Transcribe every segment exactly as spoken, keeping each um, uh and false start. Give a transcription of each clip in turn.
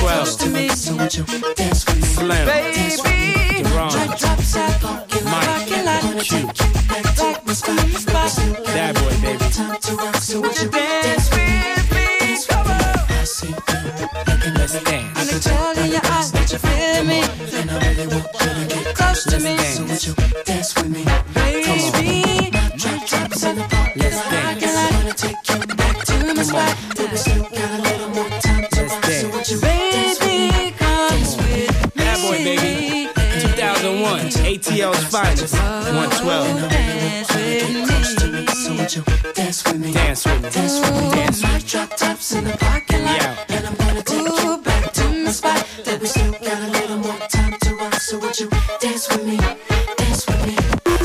twelve. Slim. Baby. Deron. Mike. Q. Bad boy, baby. So would you dance with me? Come on. Let's dance. I can tell in your eyes that you feel me. And I really want you to get close to me. So would you dance with me? Baby. Drop tops in the parking lot. I wanna take you back to my spot. We still got a little more time to rock. So would you Baby, come with me. Bad boy, baby. two thousand one. A T L's finest. one twelve. Dance with me. So would you dance with me? Dance with me. Dance with me. Dance with me. Drop tops in the parking lot. Yeah. And I'm gonna take you back to my spot. We still got a little more time to rock. So would you dance with me? Dance with me.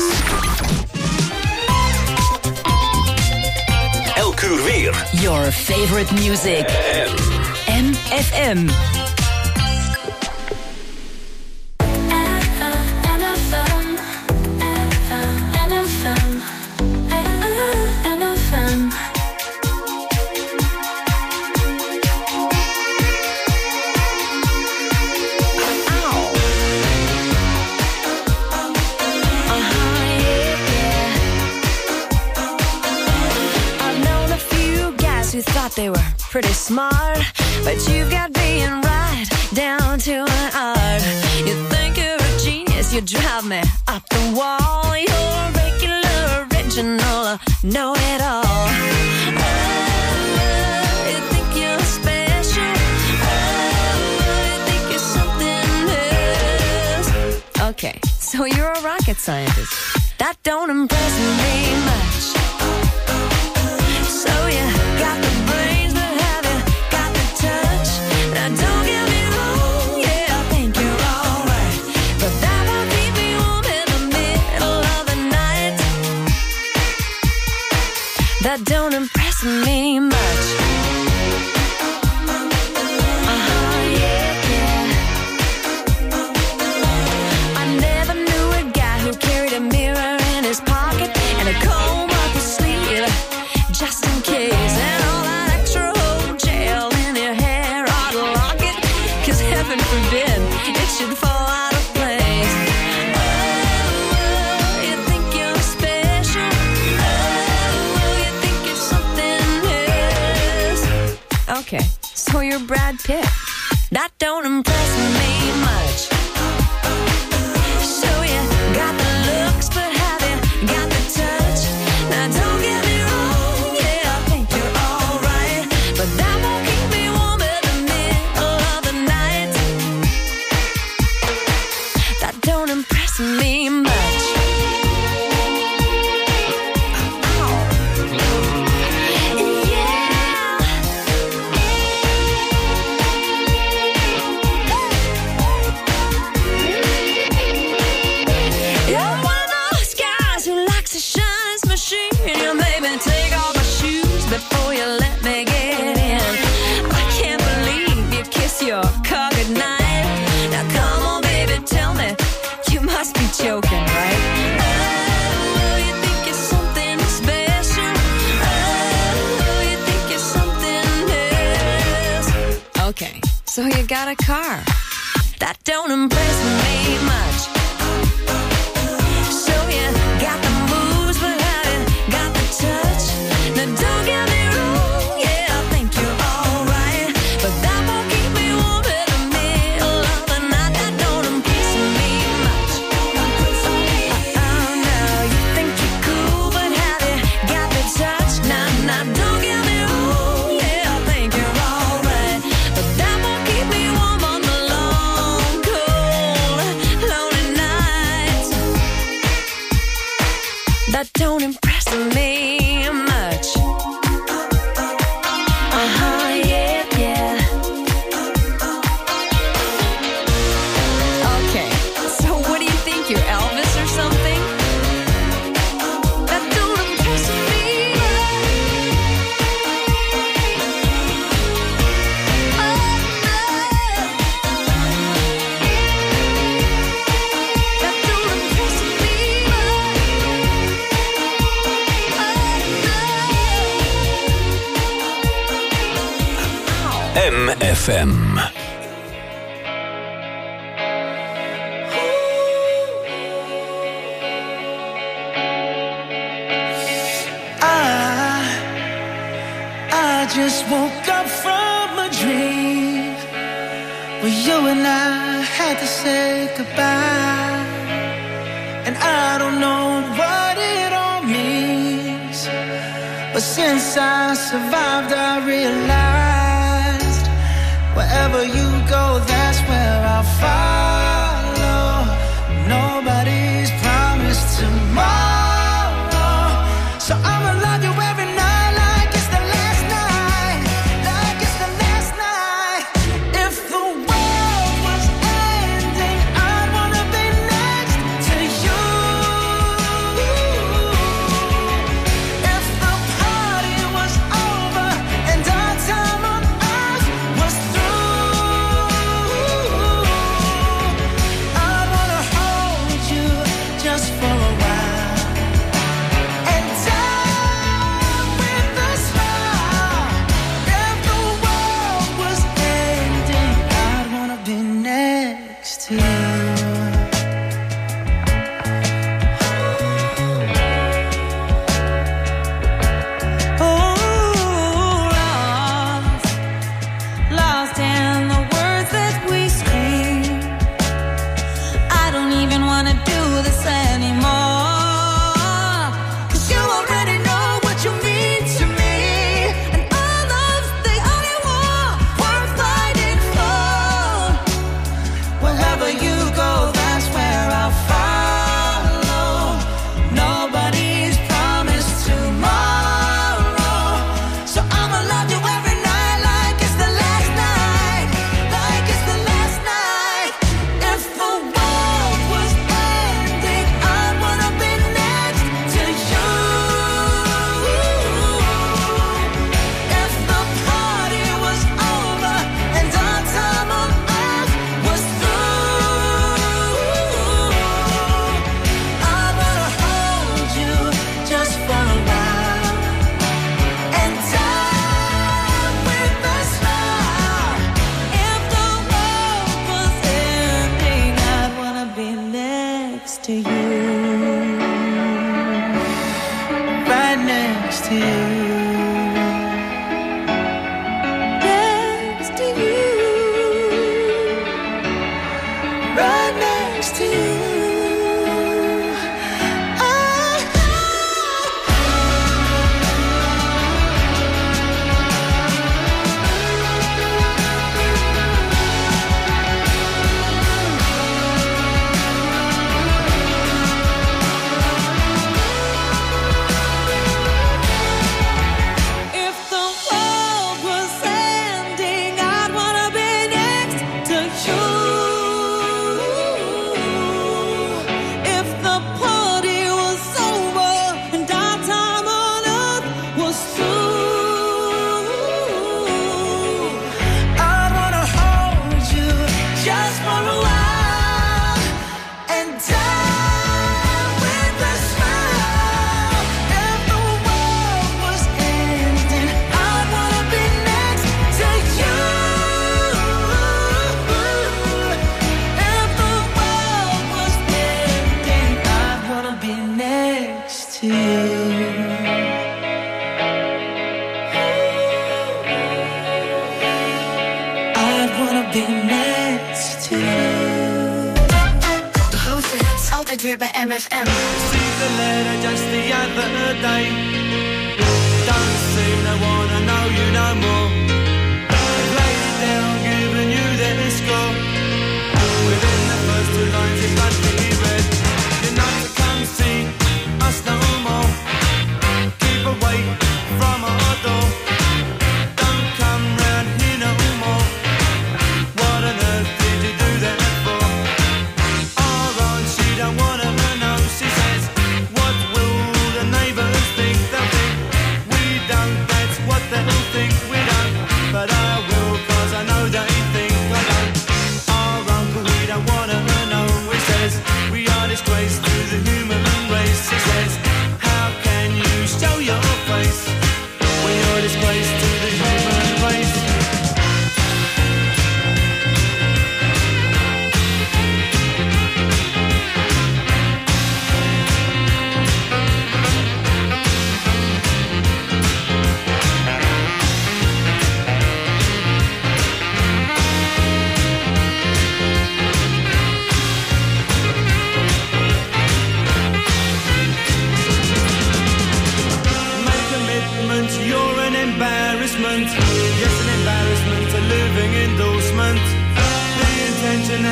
Elk uur weer. Your favorite music. M F M. Who thought they were pretty smart, but you've got being right down to an art. You think you're a genius, you drive me up the wall. You're a regular, original, know-it-all. Oh, you think you're special. Oh, you think you're something else. Okay, so you're a rocket scientist. That don't impress me much. So you got the brains, but have you got the touch? Now don't get me wrong, yeah, I think you're alright, but that won't keep me warm in the middle of the night. That don't impress me much. Uh-huh, yeah, yeah. I never knew a guy who carried a mirror in his pocket and a comb up his sleeve, just in case, and all that extra old gel in your hair ought to lock it, cause heaven forbid it should fall out of place. Oh, you think you're special. Oh, you think you're something else. Okay, so you're Brad Pitt. That don't impress me much. So you got the looks, but have you got the touch? Now don't get me wrong, yeah, I think you're alright, but that won't keep me warm in the middle of the night. That don't impress me much. You're one of those guys who likes to shine his machine. You made me take off my shoes before you let me get in. I can't believe you kiss your car goodnight. Now come on, baby, tell me, you must be joking, right? Oh, you think you're something special. Oh, you think you're something else. Okay, so you got a car. That don't impress me much. So you got the moves, but have you got the touch? Now don't get me wrong, yeah, I think you're alright, but that won't keep me warm in the middle of the night. That don't impress me much. Oh no, you think you're cool, but have you got the touch? Now, now don't get me wrong, yeah, I think you're alright, but that won't keep me warm on the long, cold, lonely nights. That don't impress me much. Uh-huh, yeah, yeah. Okay, so what do you think, you're Elvis or something? That don't impress me much. Oh, no. That don't impress me much. M F M. just woke up from a dream where you and I had to say goodbye, and I don't know what it all means, but since I survived I realized wherever you go, that's where I'll follow. Nobody's promised tomorrow, so I'ma love you every night like it's the last night, like it's the last night. If the world was ending, I'd wanna be next to you. If the party was over and our time on earth was through, I'd wanna hold you just for a while and die with a smile. If the world was ending, I'd wanna be next to you. Oh, lost, lost in the words that we scream. I don't even wanna do this anymore, 'cause you already know what you mean to me, and all love's the only war worth fighting for. Wherever you go, that's where I'll follow. Nobody's promised tomorrow, so I'ma love you every night like it's the last night, like it's the last night. If the world was ending, I'd wanna be next to you. If the party was over and our time on earth was through, I wanna hold you just for a while and die with a smile. If the world was ending, I'd wanna be next to you, right next to you, next to you, right next to you. If the world was ending, I'd wanna be next to you. If the party was over and our time on earth was through, I'd wanna hold you just for a while and die with a smile. If the world was ending, I'd wanna be next to you. If the world was ending, I'd wanna be next to you. I'd wanna be next to you. De grootste hits altijd weer bij M F M. Received a letter just the other day. Don't seem to wanna know you no more. They've laid it down, given you their score. Within the first two lines it must be read. You're not to come see us no more. Keep away from our door. Don't come round here no more. What on earth did you do that for? Our aunt, she don't wanna know. She says, what will the neighbours think? They'll think we don't, that's what they'll think we don't.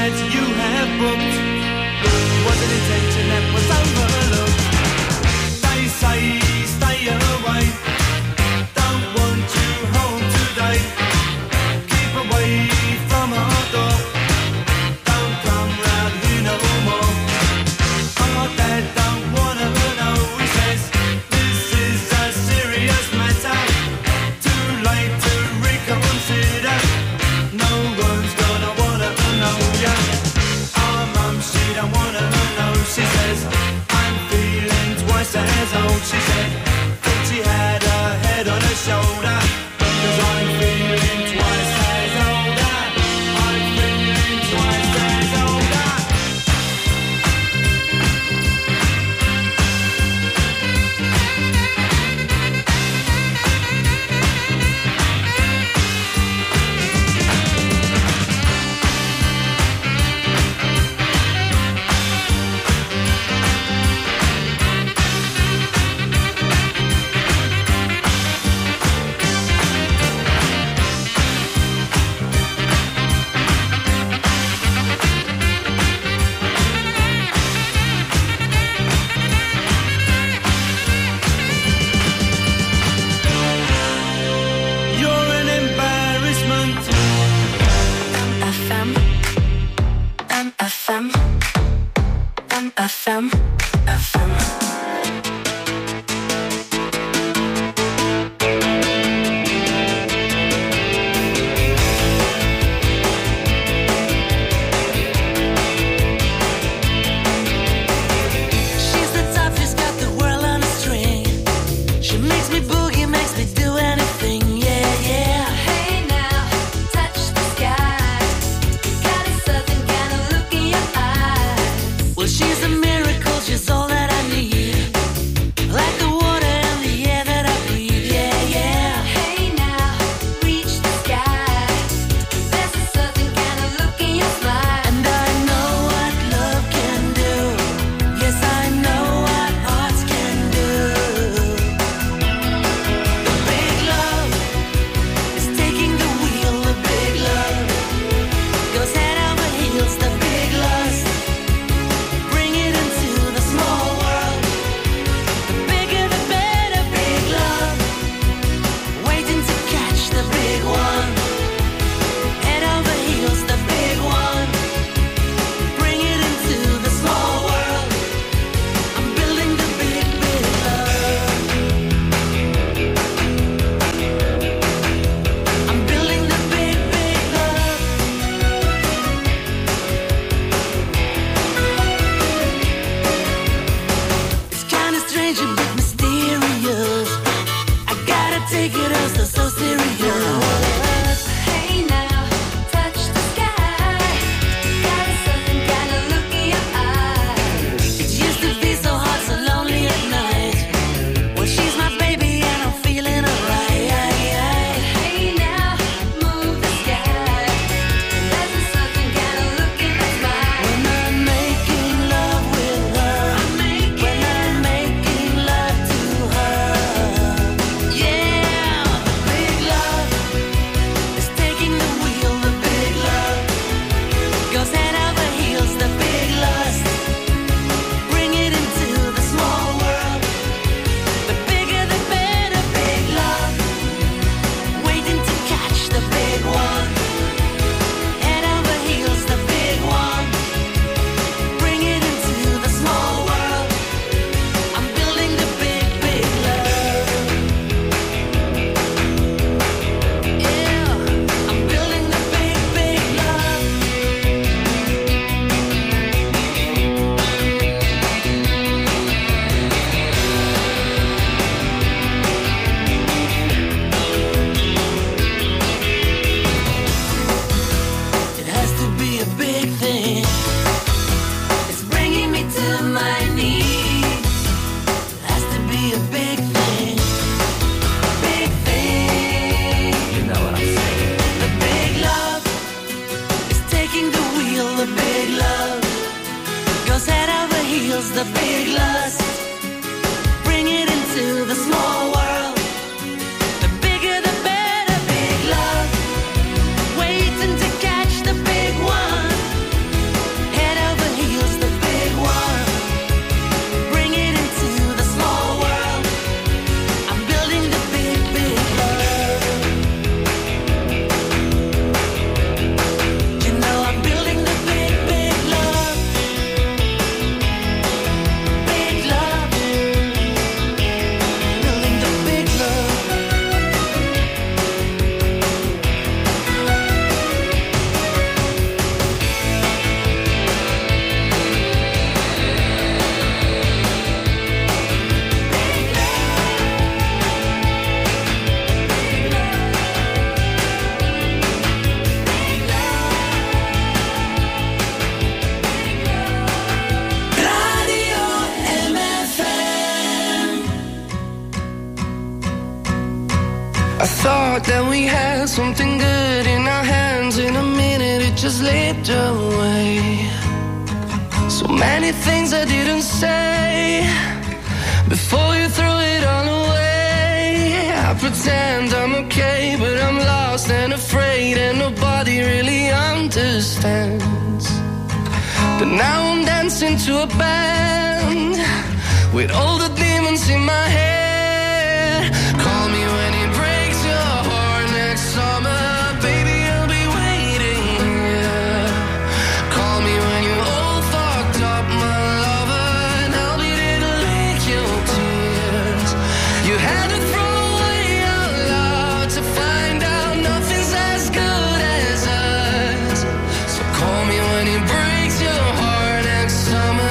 that you have booked was an intention that was overlooked. They say stay away, don't want you home today. Keep away from our door, don't come round here no more. Our dad don't wanna know, he says this is a serious matter. Too late to reconsider, no one's gonna wanna know ya. Our mum, she don't wanna know, she says I'm feeling twice as old. She said that she had her head on her shoulder, 'cause I'm feeling twice as older. I'm feeling twice as older. You're an embarrassment. F M, M F M, M F M, F M. She's the type who's got the world on a string. She makes me boogie, makes me do anything, yeah, yeah. Hey now, touch the sky. Got a certain kind of look in your eyes. Well, she's a miracle, she's all that I need. Like the water and the air that I breathe, yeah, yeah. Hey now, reach the sky. There's a certain kind of look in your smile. And I know what love can do. Yes, I know what hearts can do. The big love is taking the wheel. The big love goes head over heels. The big lust, bring it into the small world. The bigger the better. Big love, waiting to catch the big one. Head over heels. The big one, bring it into the small world. I'm building the big, big love. I'm building the big, big love. It's kinda strange and bit mysterious. I gotta take it as so, so serious. Hey now, touch the sky. Got a certain kind of look in your eyes. It used to be so hot, so lonely at night. Well, she's my baby and I'm feeling alright. Hey now, move the sky. There's a certain kind of look in your smile. When I'm making love with her, when I'm making love to her, yeah, the big love is taking the wheel. The big love goes head over heels. The big lust, bring it into the small world. The bigger the better. Big love, waiting to catch the big one. Head over heels. The big one, bring it into the small world. I'm building the big, big love. Yeah, I'm building the big, big love. It has to be a big thing. It's bringing me to my knees. It has to be a big thing. Big thing. You know what I'm saying. The big love is taking the wheel. The big love goes head over heels. The big lust, bring it into the small world. The bigger the better. Big love, waiting to catch the big one. much has slipped away. So many things I didn't say before you threw it all away. I pretend I'm okay, but I'm lost and afraid, and nobody really understands. But now I'm dancing to a band with all the demons in my head. Call me when it breaks your heart next summer, baby, I'll be waiting here. Call me when you're all fucked up, my lover, and I'll be there to lick your tears. You had to throw away your love to find out nothing's as good as us. So call me when it breaks your heart next summer.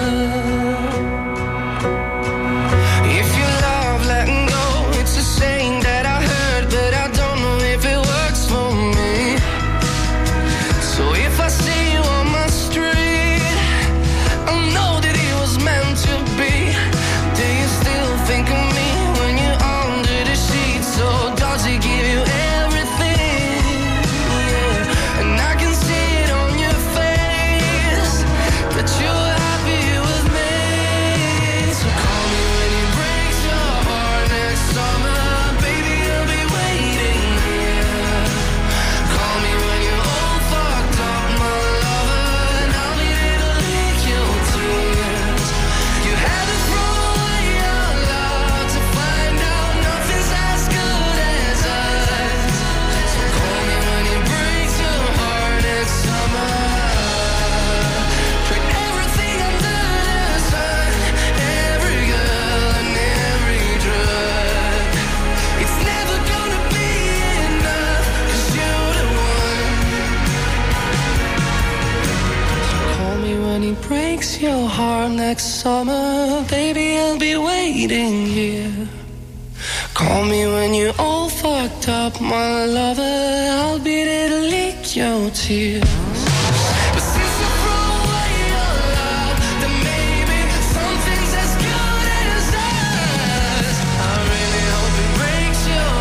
Your heart next summer, baby, I'll be waiting here. Call me when you're all fucked up, my lover, I'll be there to lick your tears. But since you throw away your love, then maybe something's as good as us. I really hope it breaks your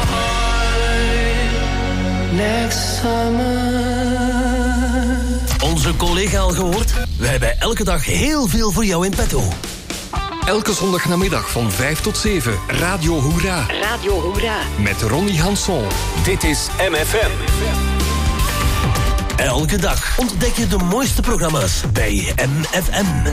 heart next summer. Onze collega al gehoord? We hebben elke dag heel veel voor jou in petto. Elke zondagnamiddag van vijf tot zeven, Radio Hoera. Radio Hoera. Met Ronnie Hanson. Dit is M F M. Elke dag ontdek je de mooiste programma's bij M F M.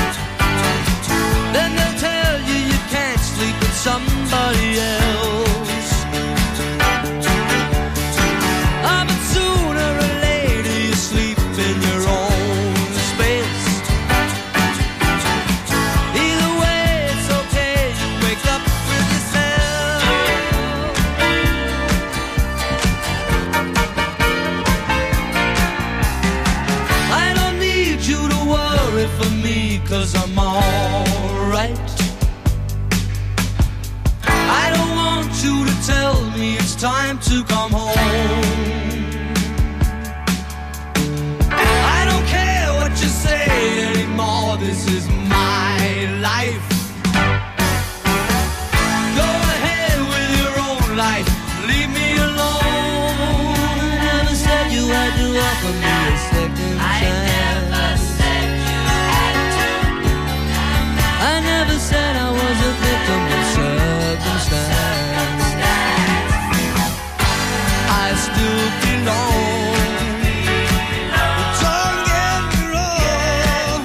Somebody else. come home. I don't care what you say anymore, this is my life. Go ahead with your own life, leave me alone. I never said you had to offer me a second I chance. never said you had to. I never said I was a victim of circumstance. I still belong. Don't get me wrong.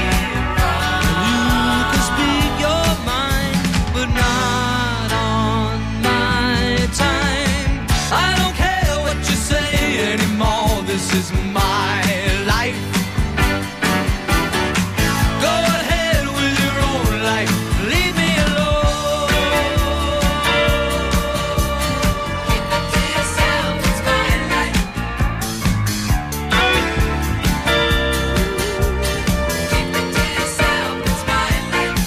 You can speak your mind, but not on my time. I don't care what you say anymore, this is my life. Go ahead with your own life, leave me alone. Keep it to yourself, it's my life. Keep it to yourself, it's my life.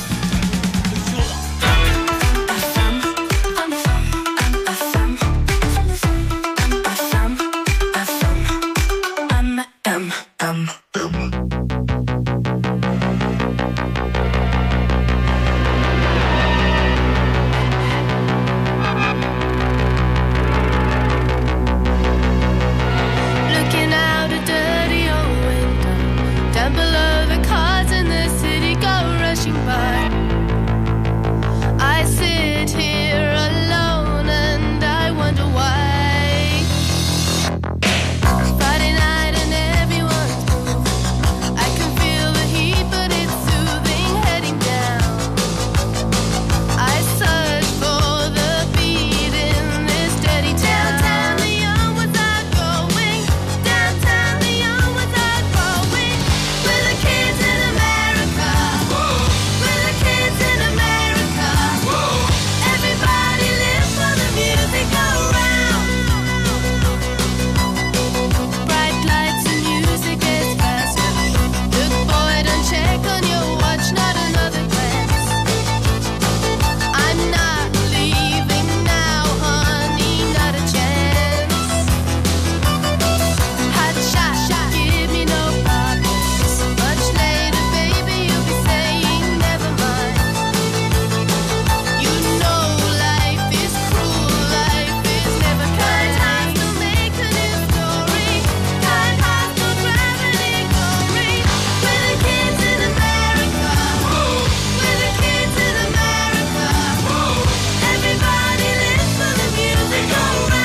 Looking out a dirty old window, down below the cars in the city go rushing by. I sit here alone and I wonder why. Friday night and everyone's moved. I can feel the heat, but it's soothing heading down. I search for the beat in this dirty town. Downtown, the young ones are going. Downtown, the young ones are growing. We're the kids in America. We're the kids in America. Everybody live for the music around. Bright lights and music gets faster. Look boy, don't check on your watch, not another glance. I'm not leaving now, honey, not a chance. Hot shot, give me no problems. Much later, baby, you'll be saying never mind. You know life is cruel, life is never kind. Time to make a new story. Time has no gravity glory. We're the kids in America. We're the kids in America. Everybody lives for the music around.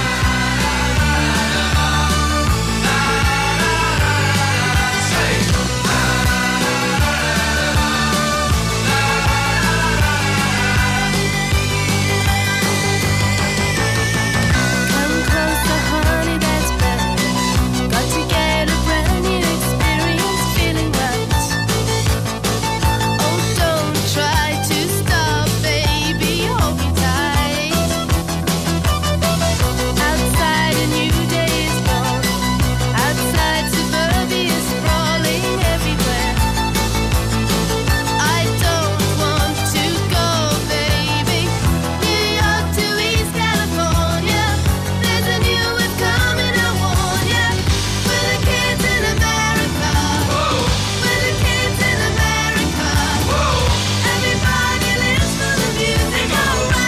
Come closer, honey, that's better. Got to get a brand new experience, feeling right. Oh, don't try to stop, baby, hold me tight. Outside a new day is born. Outside suburbia sprawling everywhere. I don't want to go, baby. New York to East California. There's a new wave coming, I warn ya. We're the kids in America. We're the kids in America. Everybody lives for the music around.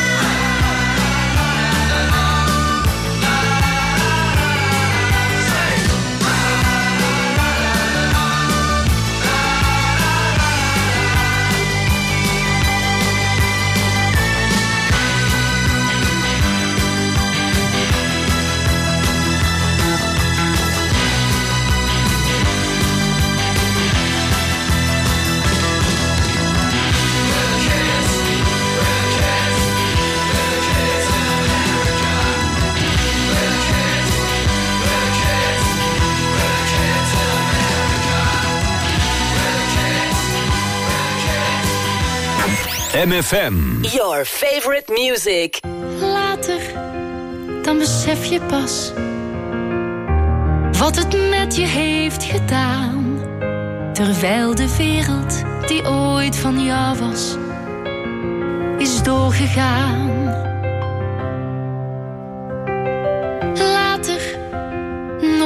M F M. Your favorite music. Later, dan besef je pas wat het met je heeft gedaan. Terwijl de wereld die ooit van jou was, is doorgegaan.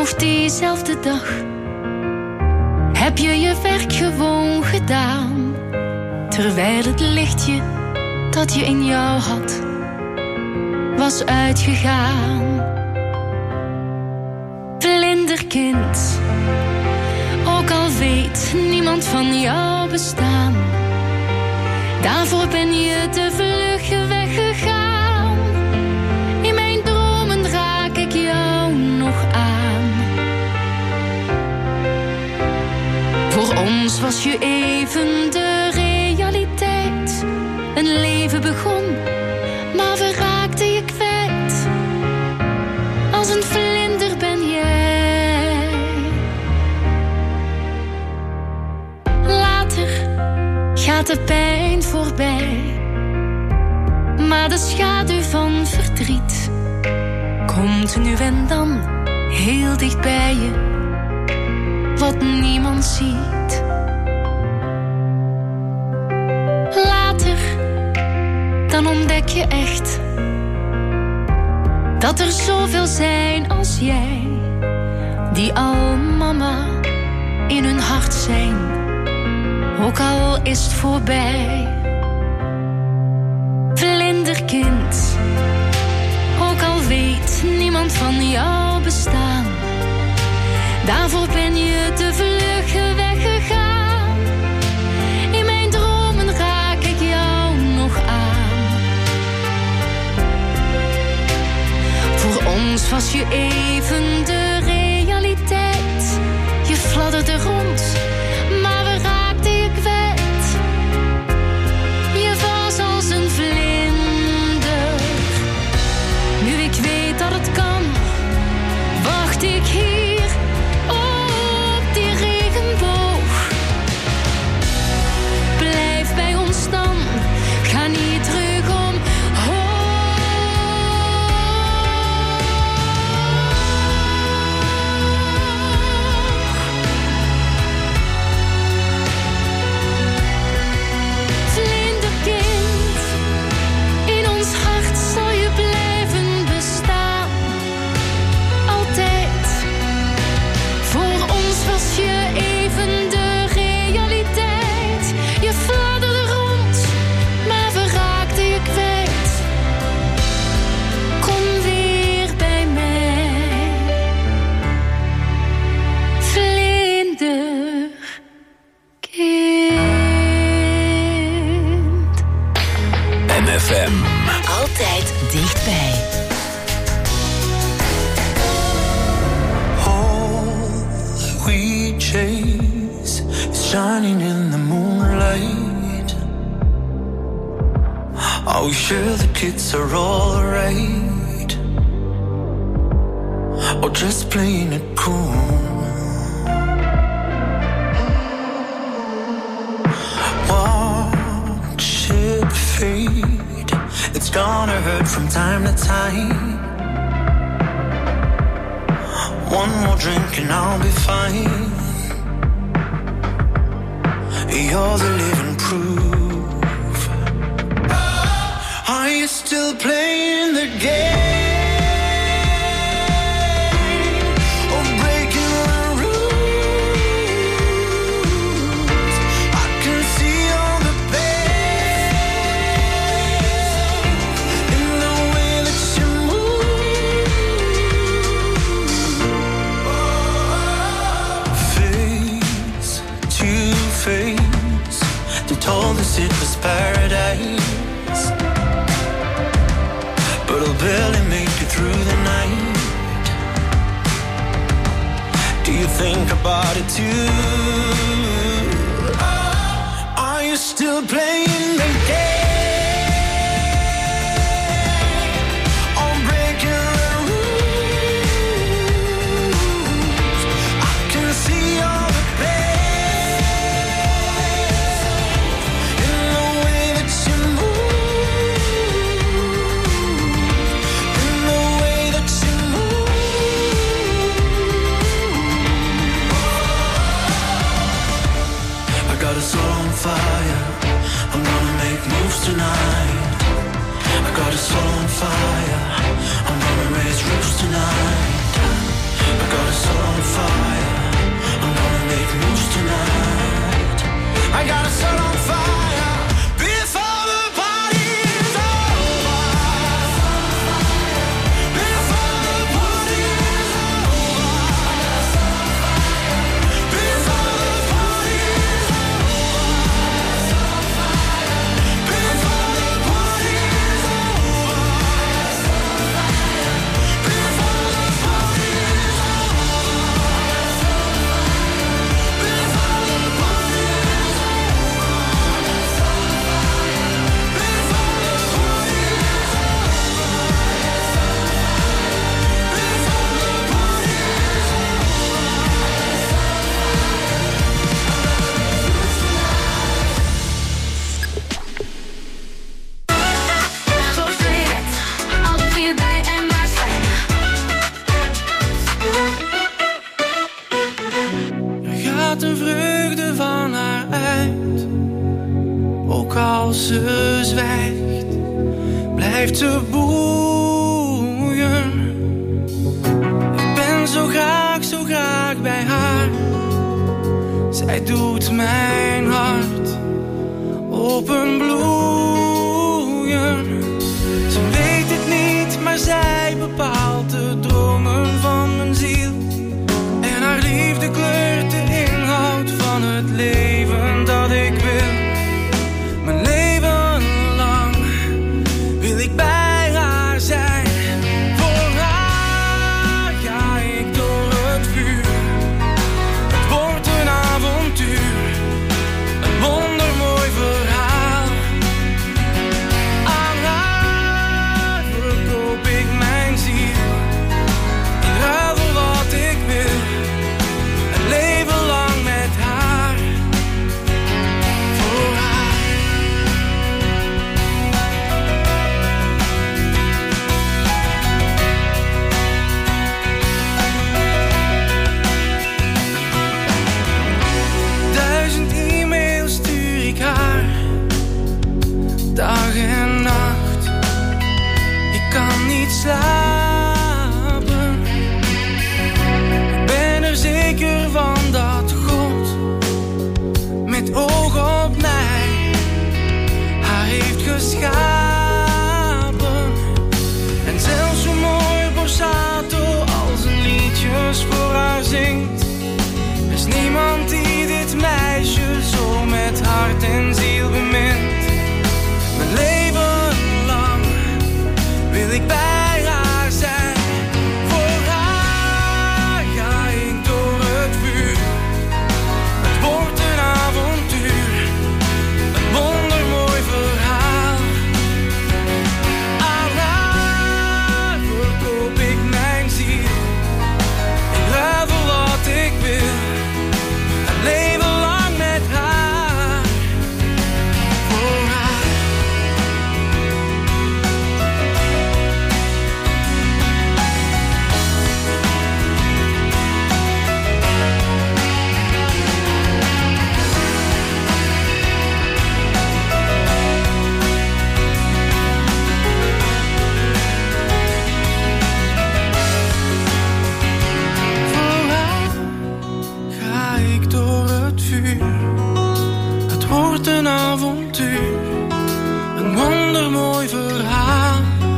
nog diezelfde dag heb je je werk gewoon gedaan, terwijl het lichtje dat je in jou had was uitgegaan. Vlinderkind, ook al weet niemand van jouw bestaan, daarvoor ben je te vlug weggegaan. In mijn dromen raak ik jou nog aan. Voor ons was je even de realiteit. Een leven begon, maar we raakten je kwijt. Als een vlinder ben jij. Later gaat de pijn voorbij, maar de schaduw van verdriet komt nu en dan heel dicht bij je, wat niemand ziet. Later, dan ontdek je echt dat er zoveel zijn als jij, die al mama in hun hart zijn, ook al is het voorbij. Vlinderkind, ook al weet niemand van jouw bestaan, daarvoor ben je te vlug weggegaan. In mijn dromen raak ik jou nog aan. Voor ons was je even de realiteit. Je fladderde rond, maar we raakten je kwijt. Je was als een vlinder. Nu ik weet dat het kan, wacht ik hier op die regenboog. Blijf bij ons dan, ga niet terug omhoog. Vlinderkind, in ons hart zal je blijven bestaan. Altijd. Voor ons was je even de realiteit. Je fladderde rond, maar we raakten je kwijt. Kom weer bij mij, vlinderkind. M F M. Altijd dichtbij. All we chase is shining in the moonlight. Are we sure the kids are all right? Or just playing it cool? Watch it fade. It's gonna hurt from time to time. One more drink and I'll be fine. You're the living proof. Are you still playing the game? Or breaking the rules? I can see all the pain in the way that you move. Face to face, they told us it was paradise, but I'll barely make it through the night. Do you think about it too? Are you still playing the game? Or breaking the rules? I can see all the pain in the way that you move. In the way that you move. I got a soul on fire. I'm blijft ze boeien. Ik ben zo graag, zo graag bij haar. Zij doet mijn hart openbloeien. Ze weet het niet, maar zij bepaalt de dromen van mijn ziel. En haar liefde kleurt de inhoud van het leven dat ik wil. Mijn leven lang wil ik bij haar zijn. Voor haar ga ik door het vuur. Het wordt een avontuur, een wondermooi verhaal. Aan haar verkoop ik mijn ziel. In ruil voor wat ik wil. Een leven lang met haar. Voor haar. Duizend e-mails stuur ik haar, dag en nacht. Ik kan niet slapen. Ik ben er zeker van dat God met oog op mij haar heeft geschapen. En zelfs zo mooi Borsato als een liedjes voor haar zingt. Er is niemand die dit meisje zo met hart en ziel bemint. Mijn leven lang wil ik bij haar zijn. Voor haar ga ik door het vuur. Het wordt een avontuur, een wondermooi verhaal. Aan haar verkoop ik mijn ziel. In ruil voor wat ik wil. Een leven lang met haar. Voor haar. Voor haar ga ik door het vuur. Het wordt een avontuur, een wondermooi verhaal.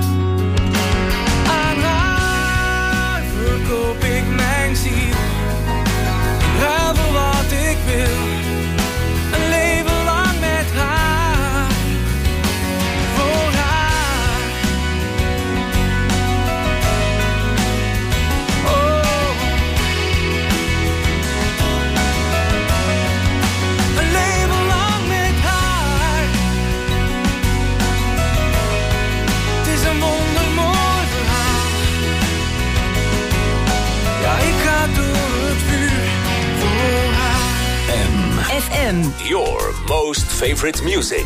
Aan haar verkoop ik mijn ziel. In ruil voor wat ik wil. Een leven lang met haar. Voor haar. Oh. Een leven lang met haar. Het is een wondermooi verhaal. Ja, ik ga door het vuur voor haar. F M. Your most favorite music.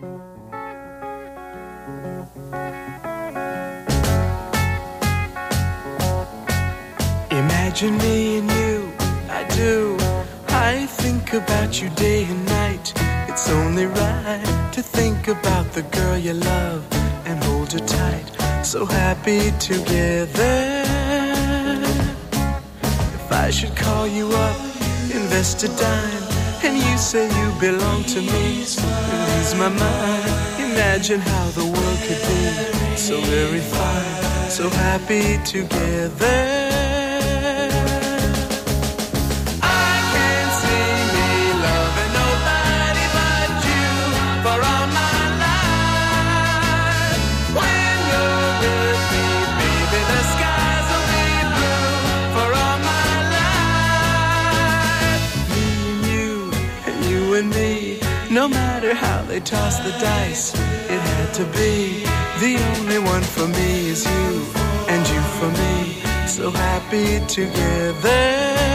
Imagine me and you, I do. I think about you day and night. It's only right to think about the girl you love and hold her tight. So happy together. If I should call you up, invest a dime, and you say you belong to me, lose my mind. Imagine how the world could be so very fine, so happy together. I can't see me loving nobody but you for all my life. When you're with me, baby, the skies will be blue for all my life. Me and you, and you and me, no matter how they toss the dice, it had to be. The only one for me is you, and you for me, so happy together.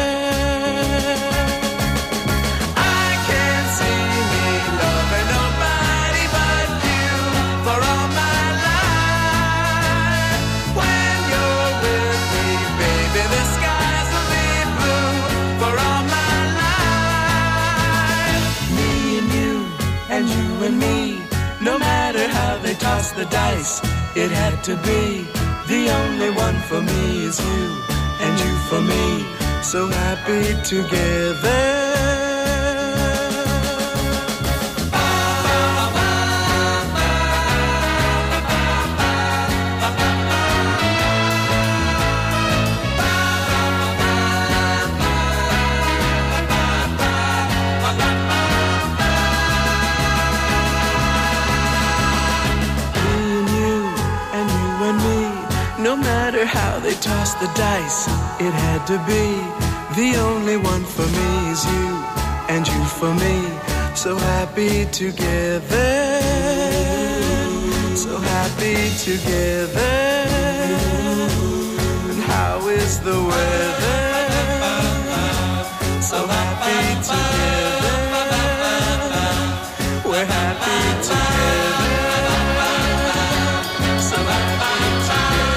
I can't see me loving nobody but you for all my life. When you're with me, baby, the skies will be blue for all my life. Me and you, and you and me, no matter how they toss the dice, it had to be. The only one for me is you, and you for me, so happy together. No matter how they toss the dice, it had to be. The only one for me is you, and you for me, so happy together. So happy together. And how is the weather? So happy together. We're happy together. So happy together.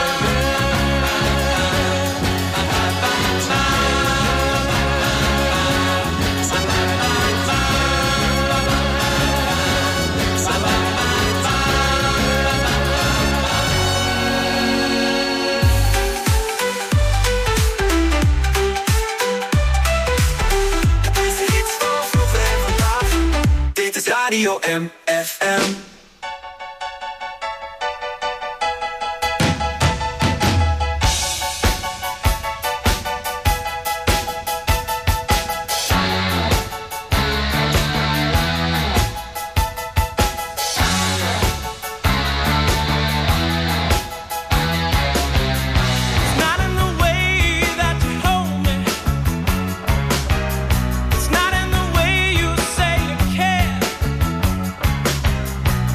Radio M F M. It's not in the way you say you care.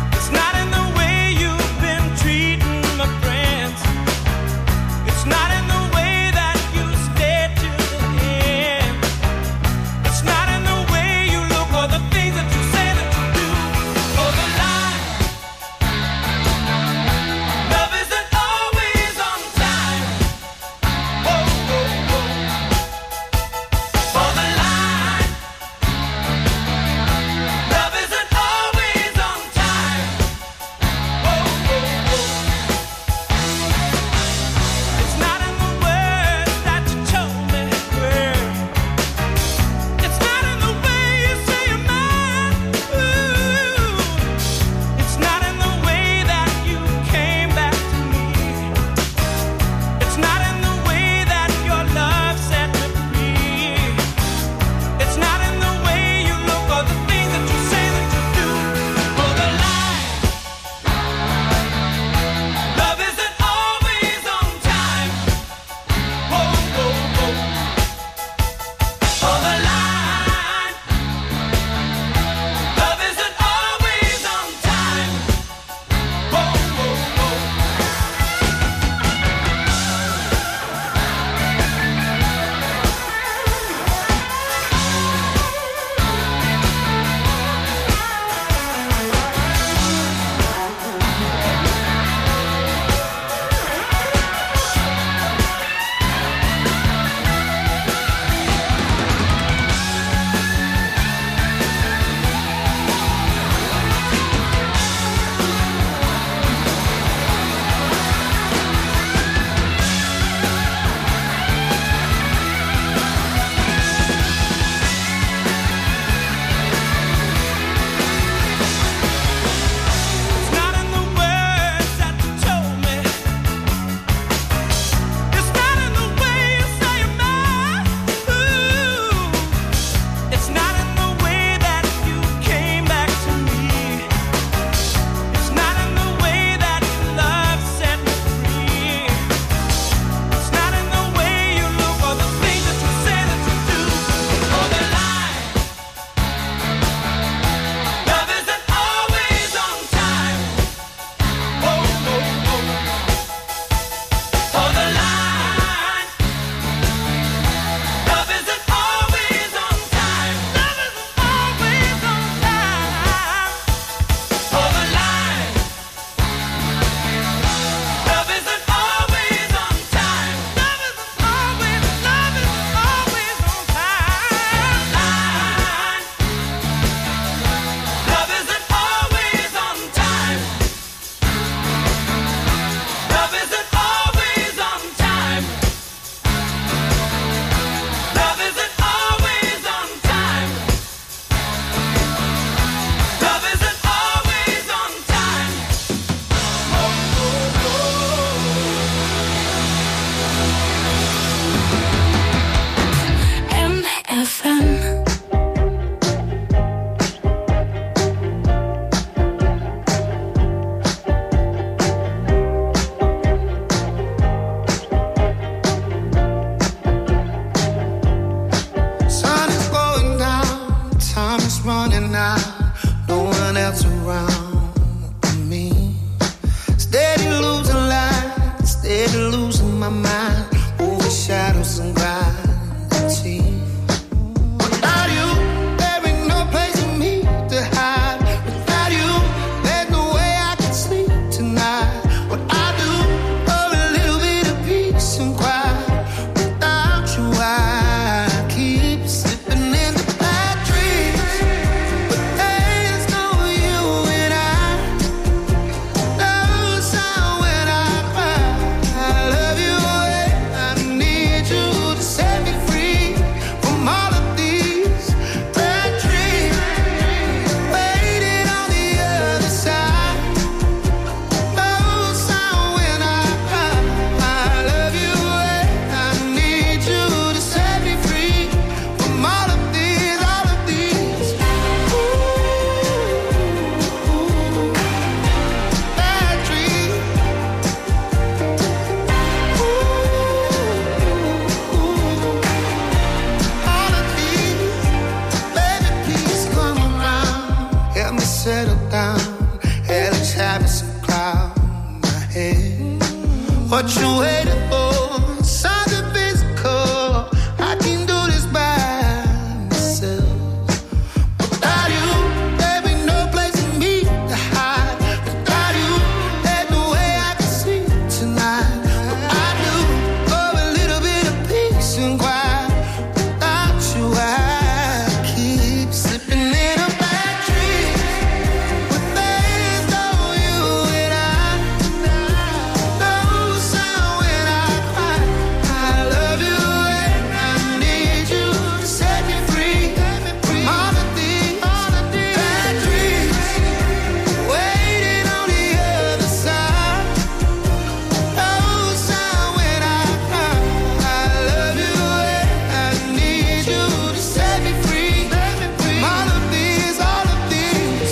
what you waiting for? Something physical. I can do this by myself. Without you, there be no place for me to hide. Without you, there's no way I can sleep tonight. But I do for a little bit of peace and quiet. Without you, I keep slipping in a bad dream. With days though you and I, no sound when I cry. I love you and I need you to set me free. All of these bad dreams waiting on the other side. No sound when I cry. I love you and I need you to set me free. All of these, all of these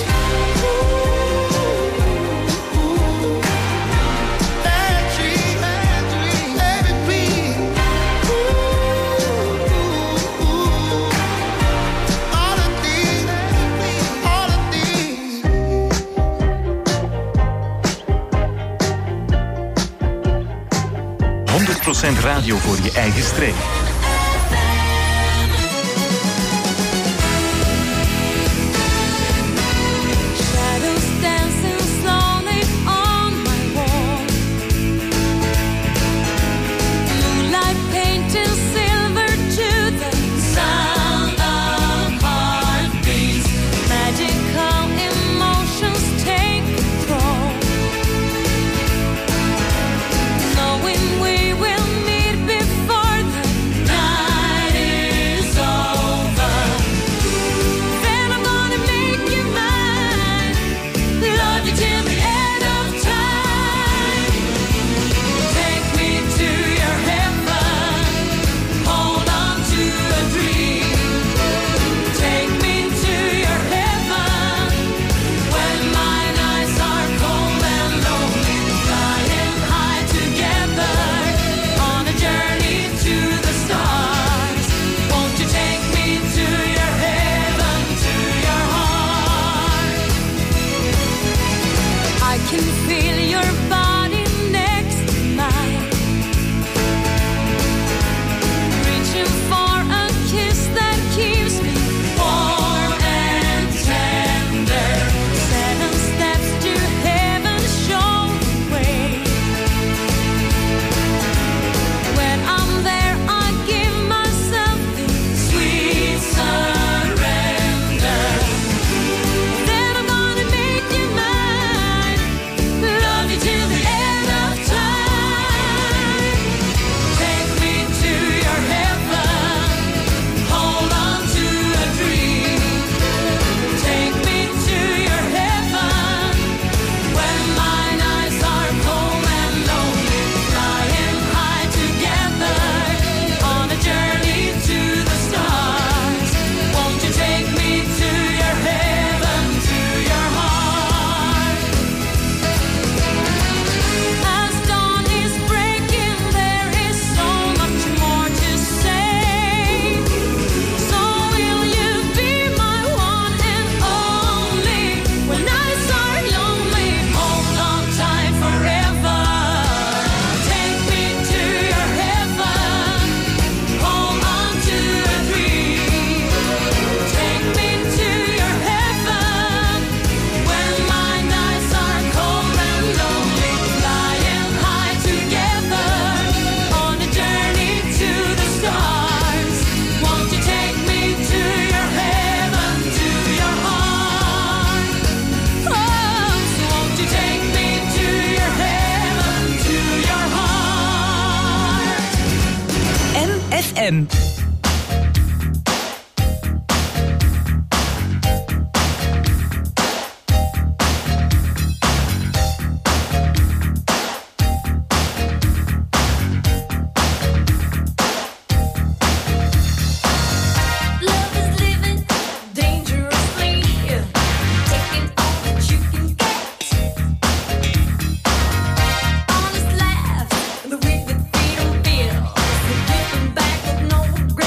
bad dreams, bad dreams, baby, please. All of these, all of these. honderd procent radio voor je eigen streek. Shadows dancing slowly on my wall. Moonlight painting silver to the sound of heartbeats. Magical emotions take control. Knowing we will meet before the night is over. Then I'm gonna make you mine. Love you till the end of time. Take me to your heaven. Hold on to a dream. Take me to your heaven. When my nights are cold and lonely, flying high together on a journey to the stars. Won't you take me to your heaven, to your heart? I can feel your body next to mine, reaching for a kiss that keeps me warm and tender. Seven steps to heaven, show the way. When I'm there, I give myself this sweet surrender. Then I'm gonna make you mine. Love you till the end of time. Take me to your heaven. Hold on to a dream. Take me to your heaven. When my nights are cold and lonely, flying high together on a journey to the stars. Won't you take me to your heaven, to your heart? As dawn is breaking, there is so much more to say. So will you be my one and only? When nights are lonely, hold on tight forever. Take me to your heaven. Hold on to a dream. Take me to your heaven. When my nights are cold and lonely, flying high together on a journey to the stars. Won't you take me to your heaven, to your heart? Oh, so won't you take me to your heaven, to your heart? M F M. Love is living dangerously, taking all that you can get. Honest laugh, the way that we don't feel, the giving back of no regret.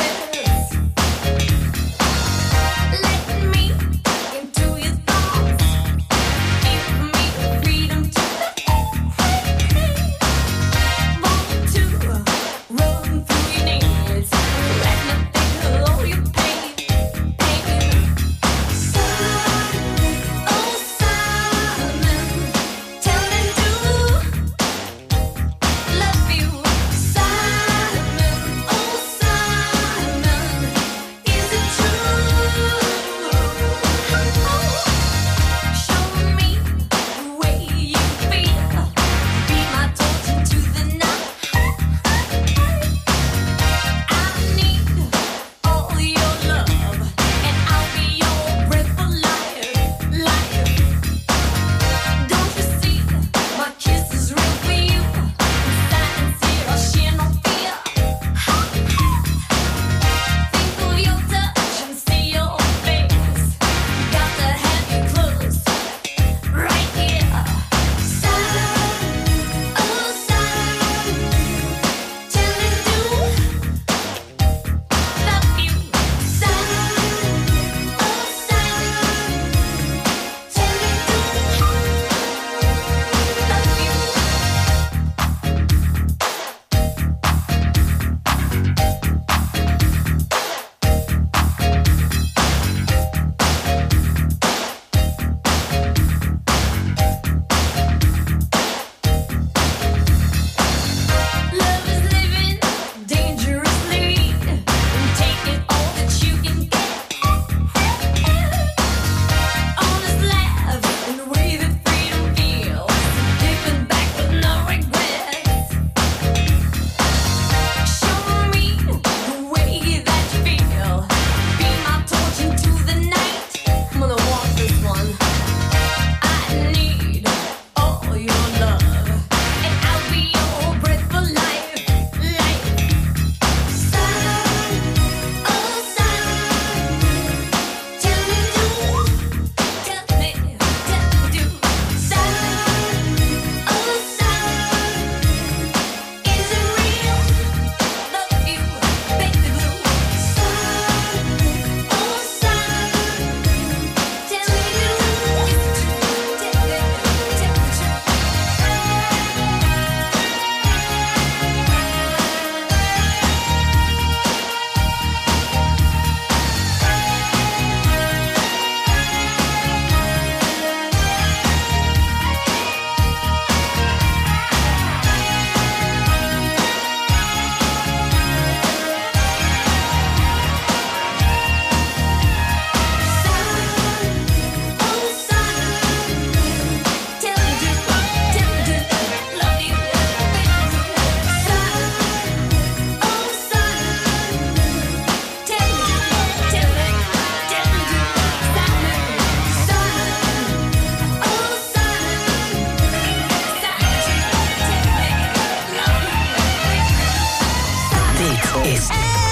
is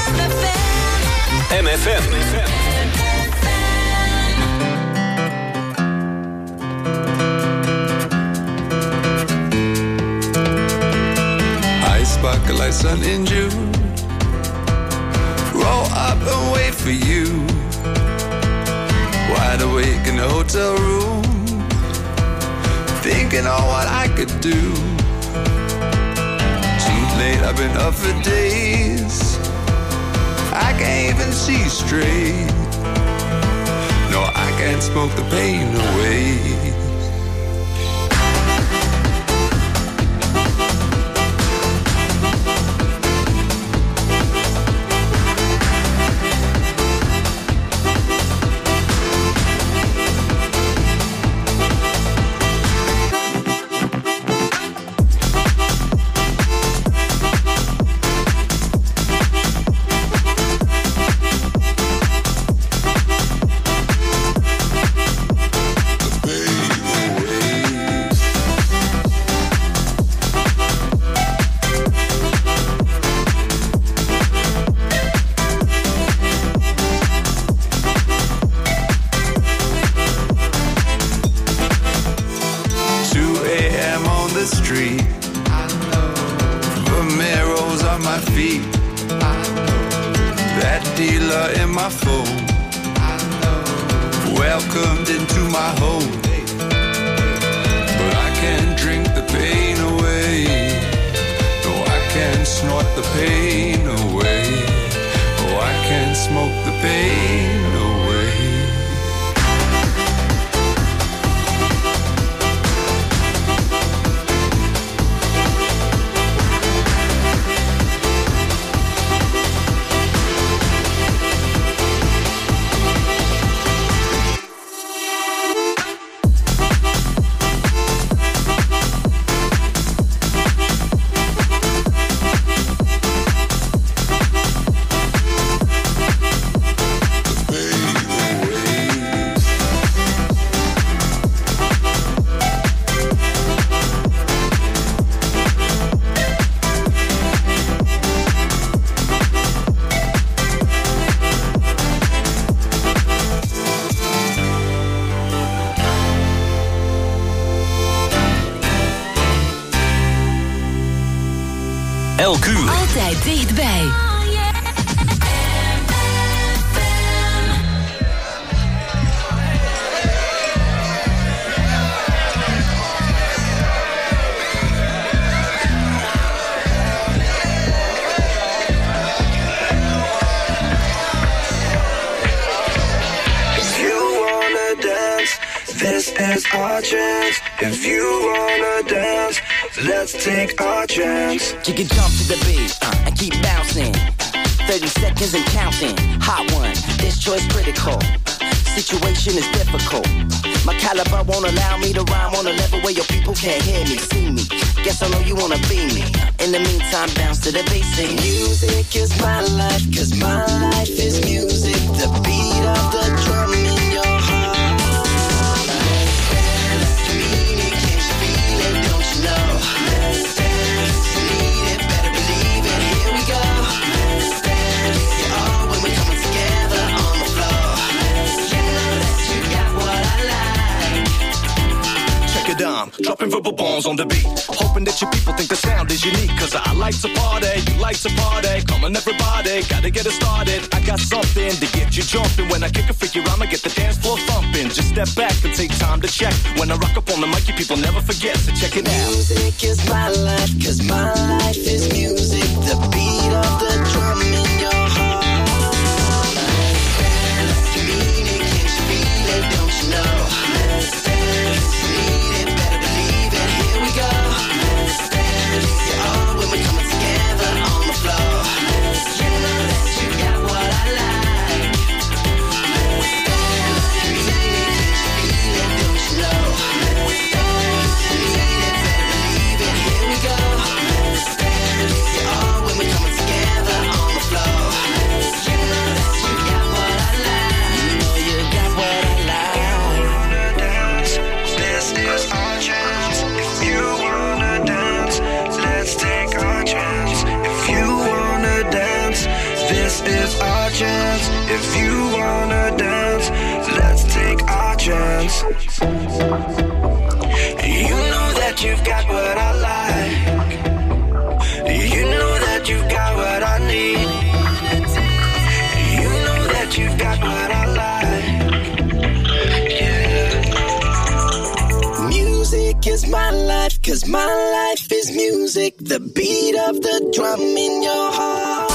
M F M. I sparkle like sun in June. Roll up and wait for you. Wide awake in the hotel room, thinking on what I could do. Too late, I've been up for days. I can't even see straight. No, I can't smoke the pain away. Elk uur. Altijd dichtbij. This is our chance. If you wanna dance, let's take our chance. You can jump to the beat uh, and keep bouncing. thirty seconds and counting. Hot one, this choice critical. Situation is difficult. My caliber won't allow me to rhyme on a level where your people can't hear me, see me. Guess I know you wanna be me. In the meantime, bounce to the beat. Sing. Music is my life, cause my life is music. The beat of the drum in your heart. Dropping verbal bombs on the beat, hoping that your people think the sound is unique. Cause I like to party, you like to party. Come on everybody, gotta get it started. I got something to get you jumping. When I kick a figure, I'ma get the dance floor thumping. Just step back and take time to check. When I rock up on the mic, you people never forget. So check it out. Music is my life, cause my life is music. The beat of the drum in your heart. You mean it, can't you feel it, don't you know? Let's dance, need it, better believe it, here we go. Let's dance, yeah, oh, when we're coming together on the floor. You know that you got what I like. Let's dance, you mean it, can't you feel it, don't you know? Let's dance, need it, better believe it, here we go. Let's dance, yeah, oh, when we're coming together This is our chance. If you wanna dance, let's take our chance. You know that you've got what I like. You know that you've got what I need. You know that you've got what I like. Yeah. Music is my life, 'cause my life is music. The beat of the drum in your heart.